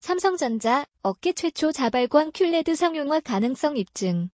삼성전자, 업계 최초 자발광 큐레드 상용화 가능성 입증.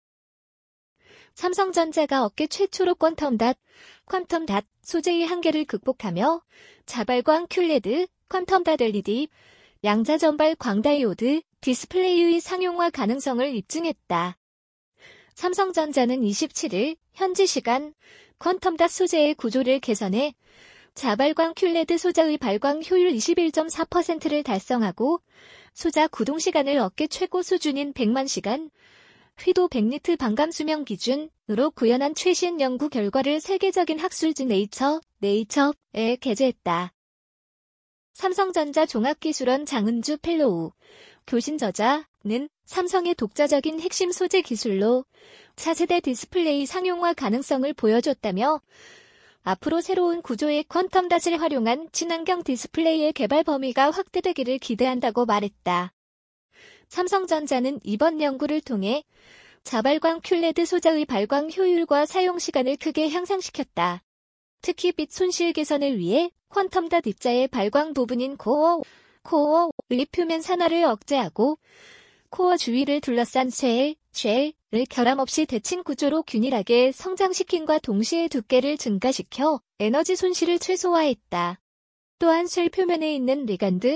삼성전자가 업계 최초로 퀀텀닷 소재의 한계를 극복하며 자발광 큐레드, 퀀텀닷 LED, 양자전발 광다이오드, 디스플레이의 상용화 가능성을 입증했다. 삼성전자는 27일 현지 시간 퀀텀닷 소재의 구조를 개선해 자발광 큐레드 소자의 발광 효율 21.4%를 달성하고 소자 구동 시간을 업계 최고 수준인 100만 시간, 휘도 100리트 반감 수명 기준으로 구현한 최신 연구 결과를 세계적인 학술지 네이처에 게재했다. 삼성전자 종합기술원 장은주 펠로우, 교신 저자는 삼성의 독자적인 핵심 소재 기술로 차세대 디스플레이 상용화 가능성을 보여줬다며 앞으로 새로운 구조의 퀀텀닷을 활용한 친환경 디스플레이의 개발 범위가 확대되기를 기대한다고 말했다. 삼성전자는 이번 연구를 통해 자발광 큐레드 소자의 발광 효율과 사용 시간을 크게 향상시켰다. 특히 빛 손실 개선을 위해 퀀텀닷 입자의 발광 부분인 코어의 표면 산화를 억제하고 코어 주위를 둘러싼 쉘을 결함 없이 닫힌 구조로 균일하게 성장시킨과 동시에 두께를 증가시켜 에너지 손실을 최소화했다. 또한 쉘 표면에 있는 리건드를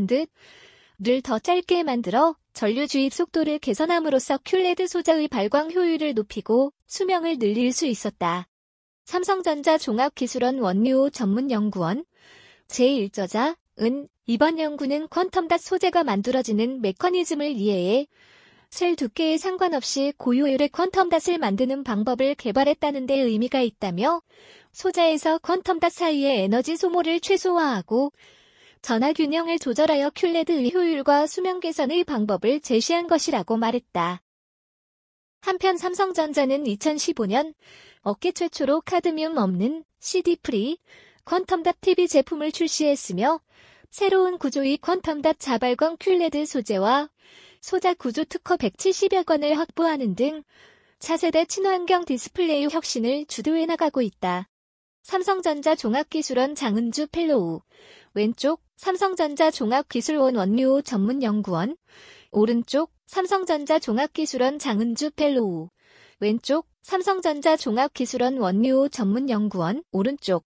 더 짧게 만들어 전류 주입 속도를 개선함으로써 큐레드 소자의 발광 효율을 높이고 수명을 늘릴 수 있었다. 삼성전자 종합기술원 원유호 전문연구원 제1저자은 이번 연구는 퀀텀닷 소재가 만들어지는 메커니즘을 이해해 셀 두께에 상관없이 고효율의 퀀텀닷을 만드는 방법을 개발했다는 데 의미가 있다며 소자에서 퀀텀닷 사이의 에너지 소모를 최소화하고 전하 균형을 조절하여 큐레드의 효율과 수명 개선의 방법을 제시한 것이라고 말했다. 한편 삼성전자는 2015년 업계 최초로 카드뮴 없는 CD-프리 퀀텀닷 TV 제품을 출시했으며 새로운 구조의 퀀텀닷 자발광 큐레드 소재와 소자 구조 특허 170여 건을 확보하는 등 차세대 친환경 디스플레이 혁신을 주도해 나가고 있다. 삼성전자 종합기술원 장은주 펠로우, 왼쪽 삼성전자 종합기술원 원유호 전문연구원, 오른쪽 삼성전자 종합기술원 장은주 펠로우, 왼쪽 삼성전자 종합기술원 원유호 전문연구원, 오른쪽